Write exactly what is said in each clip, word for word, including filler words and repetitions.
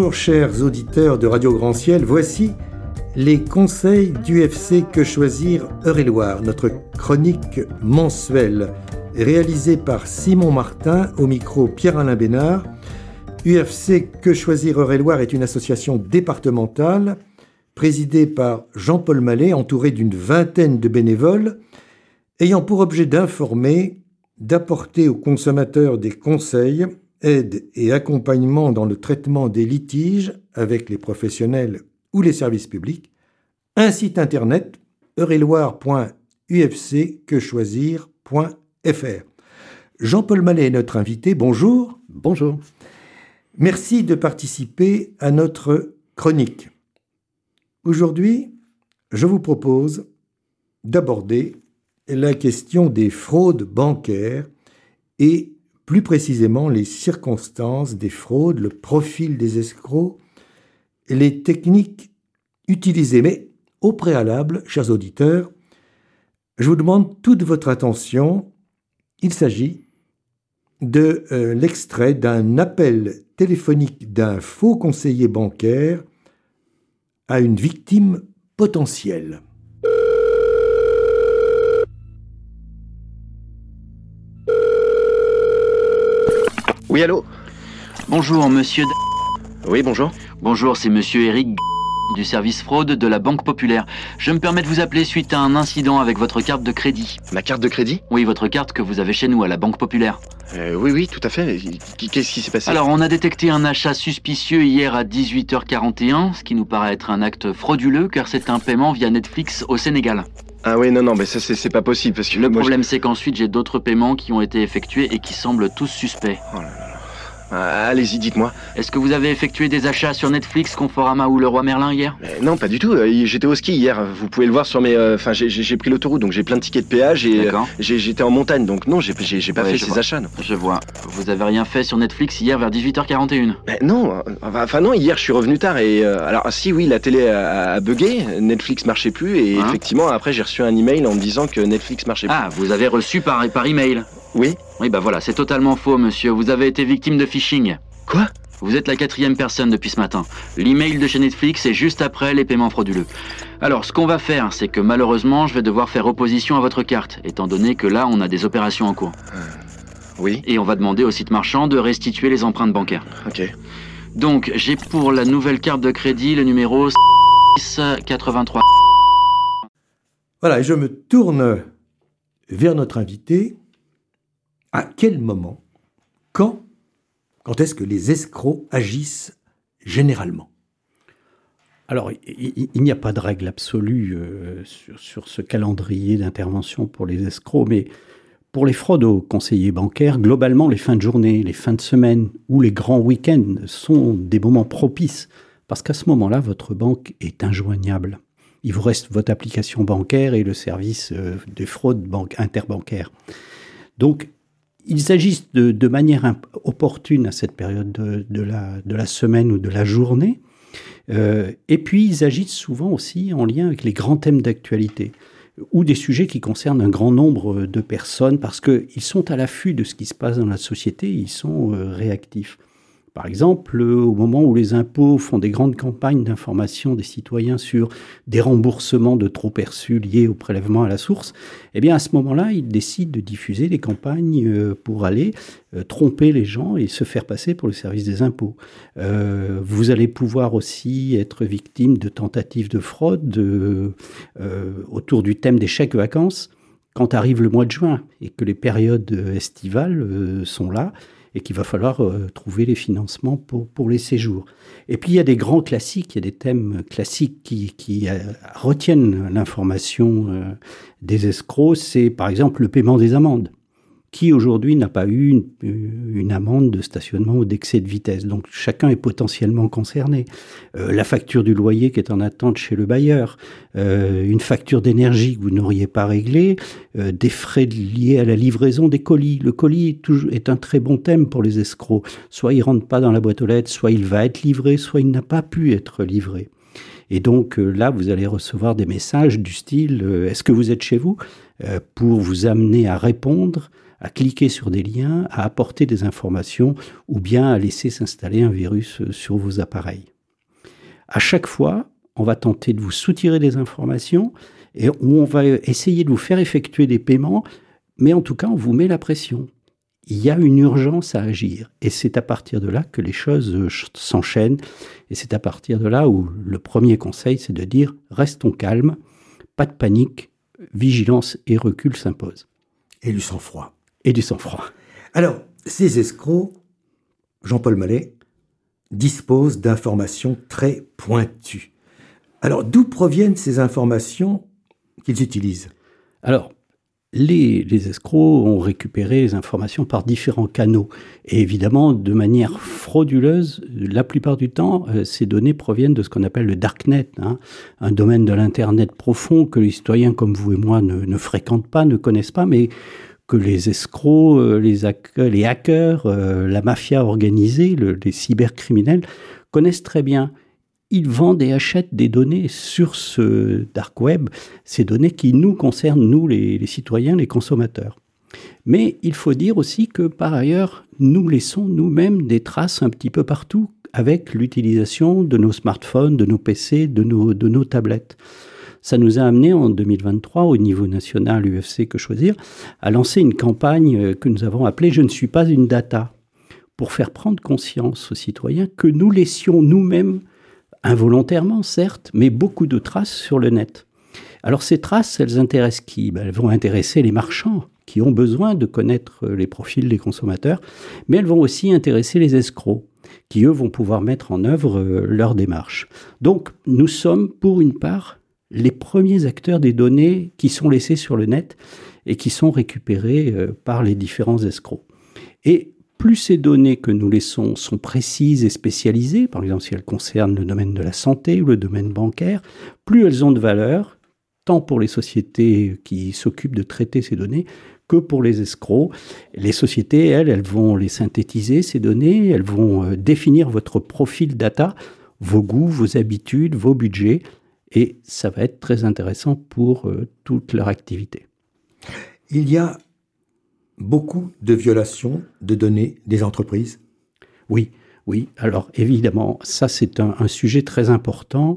Bonjour chers auditeurs de Radio Grand Ciel, voici les conseils d'U F C Que Choisir Eure-et-Loir, notre chronique mensuelle réalisée par Simon Martin au micro Pierre-Alain Bénard. U F C Que Choisir Eure-et-Loir est une association départementale présidée par Jean-Paul Mallet, entouré d'une vingtaine de bénévoles, ayant pour objet d'informer, d'apporter aux consommateurs des conseils, aide et accompagnement dans le traitement des litiges avec les professionnels ou les services publics, un site internet eure-et-loir point u f c que choisir point f r. Jean-Paul Mallet est notre invité. Bonjour. Bonjour. Merci de participer à notre chronique. Aujourd'hui, je vous propose d'aborder la question des fraudes bancaires et plus précisément les circonstances des fraudes, le profil des escrocs et les techniques utilisées. Mais au préalable, chers auditeurs, je vous demande toute votre attention. Il s'agit de euh, l'extrait d'un appel téléphonique d'un faux conseiller bancaire à une victime potentielle. Oui, allô ? Bonjour, monsieur... Oui, bonjour. Bonjour, c'est monsieur Eric du service fraude de la Banque Populaire. Je me permets de vous appeler suite à un incident avec votre carte de crédit. Ma carte de crédit ? Oui, votre carte que vous avez chez nous à la Banque Populaire. euh, Oui, oui, tout à fait. Qu'est-ce qui s'est passé ? Alors, on a détecté un achat suspicieux hier à dix-huit heures quarante et un, ce qui nous paraît être un acte frauduleux car c'est un paiement via Netflix au Sénégal. Ah oui, non, non, mais ça, c'est, c'est pas possible parce que... Le moi, problème, je... c'est qu'ensuite, j'ai d'autres paiements qui ont été effectués et qui semblent tous suspects. Oh là là. Ah, allez-y, dites-moi. Est-ce que vous avez effectué des achats sur Netflix, Conforama ou Leroy Merlin hier ? Mais non, pas du tout. Euh, J'étais au ski hier. Vous pouvez le voir sur mes... Enfin, euh, j'ai, j'ai pris l'autoroute, donc j'ai plein de tickets de péage et euh, j'ai, j'étais en montagne. Donc non, j'ai, j'ai, j'ai pas ouais, fait ces vois. achats. Non. Je vois. Vous avez rien fait sur Netflix hier vers dix-huit heures quarante et un ? Mais non, enfin non, hier je suis revenu tard et... Euh, alors si, oui, la télé a, a bugué, Netflix marchait plus et hein effectivement, après j'ai reçu un email en me disant que Netflix marchait plus. Ah, vous avez reçu par, par email ? Oui. Oui, bah voilà, c'est totalement faux, monsieur. Vous avez été victime de phishing. Quoi ? Vous êtes la quatrième personne depuis ce matin. L'email de chez Netflix est juste après les paiements frauduleux. Alors, ce qu'on va faire, c'est que malheureusement, je vais devoir faire opposition à votre carte, étant donné que là, on a des opérations en cours. Euh, oui. Et on va demander au site marchand de restituer les empreintes bancaires. Ok. Donc, j'ai pour la nouvelle carte de crédit le numéro six quatre-vingt-trois. Voilà, et je me tourne vers notre invité. À quel moment, quand Quand est-ce que les escrocs agissent généralement ? Alors, il, il n'y a pas de règle absolue euh, sur, sur ce calendrier d'intervention pour les escrocs, mais pour les fraudes aux conseillers bancaires, globalement, les fins de journée, les fins de semaine ou les grands week-ends sont des moments propices, parce qu'à ce moment-là, votre banque est injoignable. Il vous reste votre application bancaire et le service euh, des fraudes banque, interbancaires. Donc, ils agissent de, de manière imp- opportune à cette période de, de, la, de la semaine ou de la journée. Euh, et puis, ils agissent souvent aussi en lien avec les grands thèmes d'actualité ou des sujets qui concernent un grand nombre de personnes parce qu'ils sont à l'affût de ce qui se passe dans la société, ils sont euh, réactifs. Par exemple, au moment où les impôts font des grandes campagnes d'information des citoyens sur des remboursements de trop perçus liés au prélèvement à la source, eh bien à ce moment-là, ils décident de diffuser des campagnes pour aller euh, tromper les gens et se faire passer pour le service des impôts. Euh, vous allez pouvoir aussi être victime de tentatives de fraude euh, euh, autour du thème des chèques vacances quand arrive le mois de juin et que les périodes estivales euh, sont là. Et qu'il va falloir euh, trouver les financements pour, pour les séjours. Et puis, il y a des grands classiques, il y a des thèmes classiques qui, qui euh, retiennent l'information euh, des escrocs. C'est, par exemple, le paiement des amendes. Qui, aujourd'hui, n'a pas eu une, une amende de stationnement ou d'excès de vitesse ? Donc, chacun est potentiellement concerné. Euh, la facture du loyer qui est en attente chez le bailleur, euh, une facture d'énergie que vous n'auriez pas réglée, euh, des frais liés à la livraison des colis. Le colis est, toujours, est un très bon thème pour les escrocs. Soit il ne rentre pas dans la boîte aux lettres, soit il va être livré, soit il n'a pas pu être livré. Et donc euh, là, vous allez recevoir des messages du style euh, « Est-ce que vous êtes chez vous ?» euh, pour vous amener à répondre à cliquer sur des liens, à apporter des informations ou bien à laisser s'installer un virus sur vos appareils. À chaque fois, on va tenter de vous soutirer des informations et on va essayer de vous faire effectuer des paiements, mais en tout cas, on vous met la pression. Il y a une urgence à agir et c'est à partir de là que les choses s'enchaînent et c'est à partir de là où le premier conseil, c'est de dire « restons calmes, pas de panique, vigilance et recul s'imposent ». Et du sang-froid. Et du sang-froid. Alors, ces escrocs, Jean-Paul Mallet, disposent d'informations très pointues. Alors, d'où proviennent ces informations qu'ils utilisent ? Alors, les, les escrocs ont récupéré les informations par différents canaux. Et évidemment, de manière frauduleuse, la plupart du temps, euh, ces données proviennent de ce qu'on appelle le darknet, hein, un domaine de l'Internet profond que les citoyens comme vous et moi ne, ne fréquentent pas, ne connaissent pas, mais que les escrocs, euh, les, hackers, les hackers euh, la mafia organisée, le, les cybercriminels connaissent très bien. Ils vendent et achètent des données sur ce dark web, ces données qui nous concernent, nous les, les citoyens, les consommateurs. Mais il faut dire aussi que par ailleurs, nous laissons nous-mêmes des traces un petit peu partout avec l'utilisation de nos smartphones, de nos P C, de nos, de nos tablettes. Ça nous a amené en deux mille vingt-trois, au niveau national U F C Que Choisir, à lancer une campagne que nous avons appelée « Je ne suis pas une data » pour faire prendre conscience aux citoyens que nous laissions nous-mêmes involontairement, certes, mais beaucoup de traces sur le net. Alors ces traces, elles intéressent qui ? Ben, elles vont intéresser les marchands qui ont besoin de connaître les profils des consommateurs, mais elles vont aussi intéresser les escrocs qui, eux, vont pouvoir mettre en œuvre euh, leur démarche. Donc, nous sommes, pour une part, les premiers acteurs des données qui sont laissées sur le net et qui sont récupérées euh, par les différents escrocs. Et plus ces données que nous laissons sont précises et spécialisées, par exemple si elles concernent le domaine de la santé ou le domaine bancaire, plus elles ont de valeur, tant pour les sociétés qui s'occupent de traiter ces données que pour les escrocs. Les sociétés, elles, elles vont les synthétiser, ces données, elles vont définir votre profil data, vos goûts, vos habitudes, vos budgets, et ça va être très intéressant pour euh, toute leur activité. Il y a beaucoup de violations de données des entreprises ? Oui, oui. Alors évidemment, ça c'est un, un sujet très important.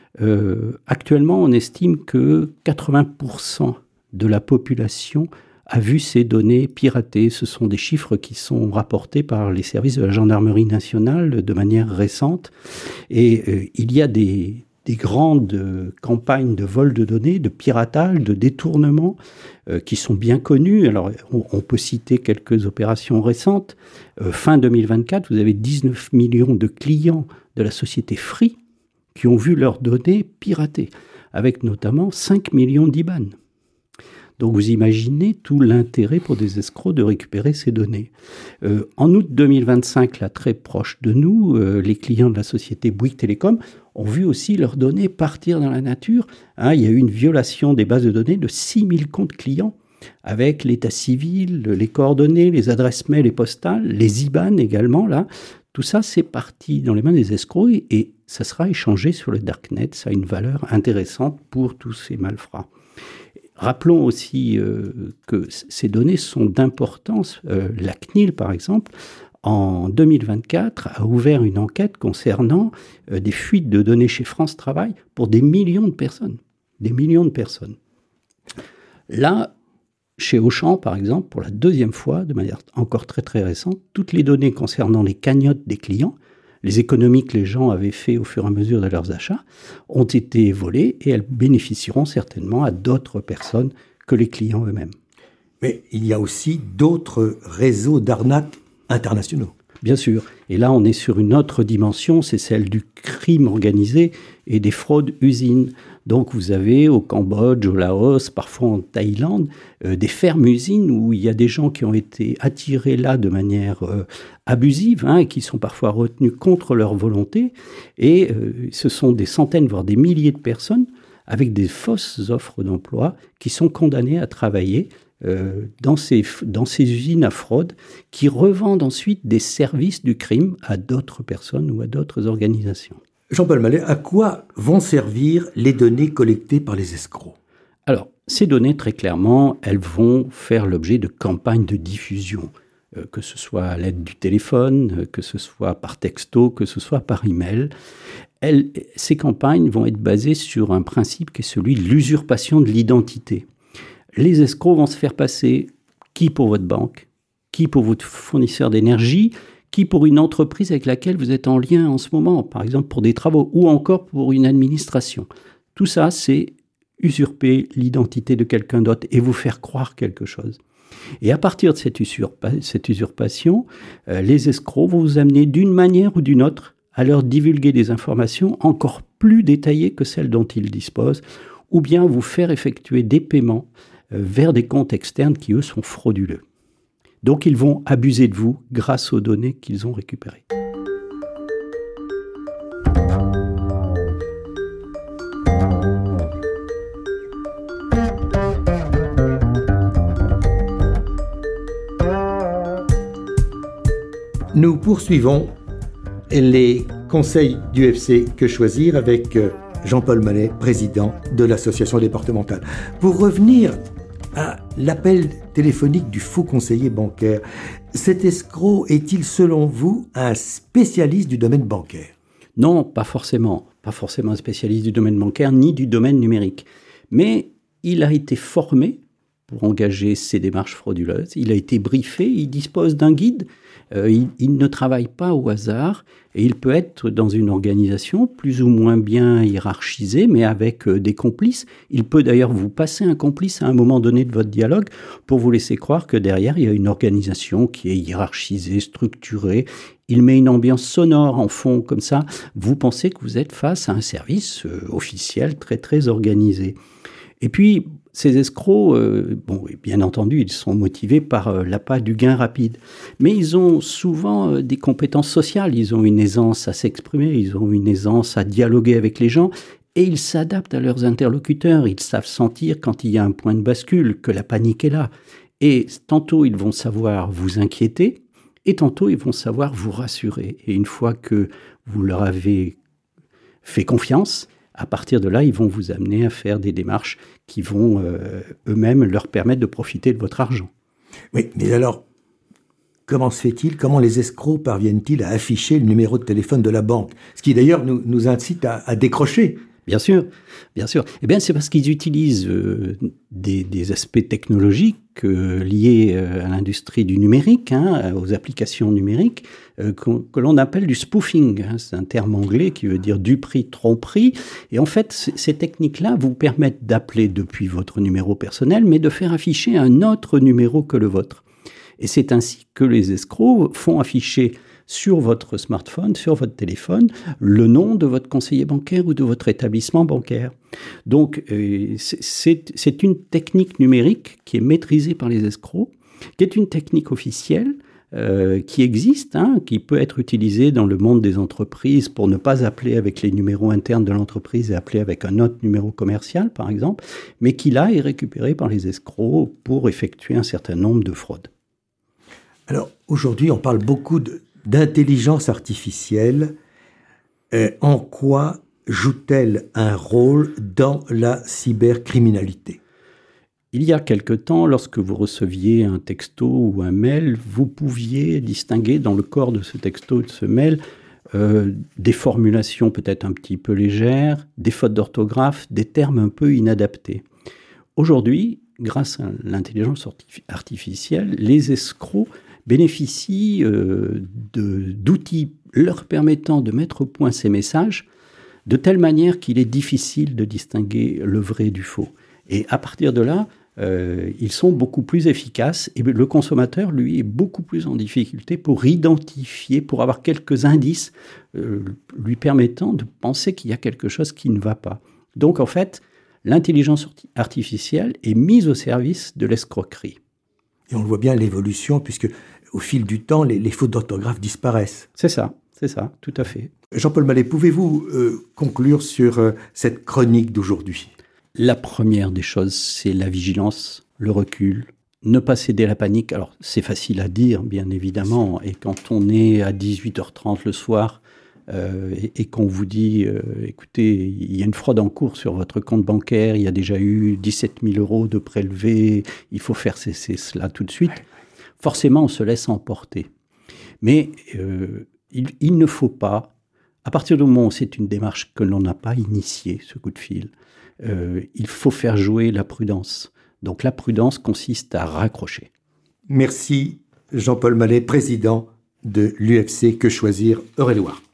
Euh, actuellement, on estime que quatre-vingts pour cent de la population a vu ces données piratées. Ce sont des chiffres qui sont rapportés par les services de la gendarmerie nationale de manière récente. Et euh, il y a des... des grandes campagnes de vol de données, de piratage, de détournement, euh, qui sont bien connues. Alors, on, on peut citer quelques opérations récentes. Euh, fin deux mille vingt-quatre, vous avez dix-neuf millions de clients de la société Free qui ont vu leurs données piratées, avec notamment cinq millions d'I B A N. Donc, vous imaginez tout l'intérêt pour des escrocs de récupérer ces données. Euh, en août deux mille vingt-cinq, là, très proche de nous, euh, les clients de la société Bouygues Télécom ont vu aussi leurs données partir dans la nature. Hein, il y a eu une violation des bases de données de six mille comptes clients avec l'état civil, les coordonnées, les adresses mail et postales, les I B A N également. Là, tout ça, c'est parti dans les mains des escrocs et, et ça sera échangé sur le darknet. Ça a une valeur intéressante pour tous ces malfrats. Rappelons aussi euh, que ces données sont d'importance. Euh, la C N I L, par exemple, en deux mille vingt-quatre, a ouvert une enquête concernant euh, des fuites de données chez France Travail pour des millions de personnes. Des millions de personnes. Là, chez Auchan, par exemple, pour la deuxième fois, de manière encore très très récente, toutes les données concernant les cagnottes des clients, les économies que les gens avaient fait au fur et à mesure de leurs achats, ont été volées et elles bénéficieront certainement à d'autres personnes que les clients eux-mêmes. Mais il y a aussi d'autres réseaux d'arnaques internationaux. Bien sûr. Et là, on est sur une autre dimension, c'est celle du crime organisé et des fraudes usines. Donc, vous avez au Cambodge, au Laos, parfois en Thaïlande, euh, des fermes-usines où il y a des gens qui ont été attirés là de manière euh, abusive, hein, et qui sont parfois retenus contre leur volonté. Et euh, ce sont des centaines, voire des milliers de personnes avec des fausses offres d'emploi qui sont condamnées à travailler euh, dans ces, dans ces usines à fraude qui revendent ensuite des services du crime à d'autres personnes ou à d'autres organisations. Jean-Paul Mallet, à quoi vont servir les données collectées par les escrocs ? Alors, ces données, très clairement, elles vont faire l'objet de campagnes de diffusion, euh, que ce soit à l'aide du téléphone, euh, que ce soit par texto, que ce soit par email. Elles, ces campagnes vont être basées sur un principe qui est celui de l'usurpation de l'identité. Les escrocs vont se faire passer qui pour votre banque, qui pour votre fournisseur d'énergie, qui pour une entreprise avec laquelle vous êtes en lien en ce moment, par exemple pour des travaux, ou encore pour une administration. Tout ça, c'est usurper l'identité de quelqu'un d'autre et vous faire croire quelque chose. Et à partir de cette, usurpa- cette usurpation, euh, les escrocs vont vous amener d'une manière ou d'une autre à leur divulguer des informations encore plus détaillées que celles dont ils disposent, ou bien vous faire effectuer des paiements euh, vers des comptes externes qui, eux, sont frauduleux. Donc, ils vont abuser de vous grâce aux données qu'ils ont récupérées. Nous poursuivons les conseils du F C Que Choisir avec Jean-Paul Mallet, président de l'association départementale. Pour revenir à l'appel téléphonique du faux conseiller bancaire, cet escroc est-il selon vous un spécialiste du domaine bancaire ? Non, pas forcément. Pas forcément un spécialiste du domaine bancaire ni du domaine numérique. Mais il a été formé pour engager ces démarches frauduleuses. Il a été briefé, il dispose d'un guide. Euh, il, il ne travaille pas au hasard et il peut être dans une organisation plus ou moins bien hiérarchisée, mais avec euh, des complices. Il peut d'ailleurs vous passer un complice à un moment donné de votre dialogue pour vous laisser croire que derrière, il y a une organisation qui est hiérarchisée, structurée. Il met une ambiance sonore en fond, comme ça. Vous pensez que vous êtes face à un service euh, officiel très, très organisé. Et puis, ces escrocs, euh, bon, bien entendu, ils sont motivés par euh, l'appât du gain rapide. Mais ils ont souvent euh, des compétences sociales. Ils ont une aisance à s'exprimer, ils ont une aisance à dialoguer avec les gens. Et ils s'adaptent à leurs interlocuteurs. Ils savent sentir quand il y a un point de bascule, que la panique est là. Et tantôt, ils vont savoir vous inquiéter, et tantôt, ils vont savoir vous rassurer. Et une fois que vous leur avez fait confiance, à partir de là, ils vont vous amener à faire des démarches qui vont euh, eux-mêmes leur permettre de profiter de votre argent. Oui, mais alors, comment se fait-il, comment les escrocs parviennent-ils à afficher le numéro de téléphone de la banque ? Ce qui d'ailleurs nous, nous incite à, à décrocher. Bien sûr, bien sûr. Eh bien, c'est parce qu'ils utilisent euh, des, des aspects technologiques euh, liés euh, à l'industrie du numérique, hein, aux applications numériques, euh, que, que l'on appelle du spoofing. Hein. C'est un terme anglais qui veut dire duperie, tromperie. Et en fait, c- ces techniques-là vous permettent d'appeler depuis votre numéro personnel, mais de faire afficher un autre numéro que le vôtre. Et c'est ainsi que les escrocs font afficher sur votre smartphone, sur votre téléphone, le nom de votre conseiller bancaire ou de votre établissement bancaire. Donc, euh, c'est, c'est une technique numérique qui est maîtrisée par les escrocs, qui est une technique officielle, euh, qui existe, hein, qui peut être utilisée dans le monde des entreprises pour ne pas appeler avec les numéros internes de l'entreprise et appeler avec un autre numéro commercial, par exemple, mais qui, là, est récupérée par les escrocs pour effectuer un certain nombre de fraudes. Alors, aujourd'hui, on parle beaucoup de d'intelligence artificielle. Euh, en quoi joue-t-elle un rôle dans la cybercriminalité ? Il y a quelque temps, lorsque vous receviez un texto ou un mail, vous pouviez distinguer dans le corps de ce texto ou de ce mail euh, des formulations peut-être un petit peu légères, des fautes d'orthographe, des termes un peu inadaptés. Aujourd'hui, grâce à l'intelligence artificielle, les escrocs bénéficient euh, de, d'outils leur permettant de mettre au point ces messages de telle manière qu'il est difficile de distinguer le vrai du faux. Et à partir de là, euh, ils sont beaucoup plus efficaces et le consommateur, lui, est beaucoup plus en difficulté pour identifier, pour avoir quelques indices euh, lui permettant de penser qu'il y a quelque chose qui ne va pas. Donc, en fait, l'intelligence artificielle est mise au service de l'escroquerie. Et on le voit bien, l'évolution, puisque au fil du temps, les, les fautes d'orthographe disparaissent. C'est ça, c'est ça, tout à fait. Jean-Paul Mallet, pouvez-vous euh, conclure sur euh, cette chronique d'aujourd'hui ? La première des choses, c'est la vigilance, le recul, ne pas céder à la panique. Alors, c'est facile à dire, bien évidemment, et quand on est à dix-huit heures trente le soir, euh, et, et qu'on vous dit, euh, écoutez, il y a une fraude en cours sur votre compte bancaire, il y a déjà eu dix-sept mille euros de prélevés, il faut faire cesser cela tout de suite, forcément on se laisse emporter. Mais euh, il, il ne faut pas, à partir du moment où c'est une démarche que l'on n'a pas initiée, ce coup de fil, euh, il faut faire jouer la prudence. Donc la prudence consiste à raccrocher. Merci Jean-Paul Mallet, président de l'U F C Que Choisir Eure-et-Loir.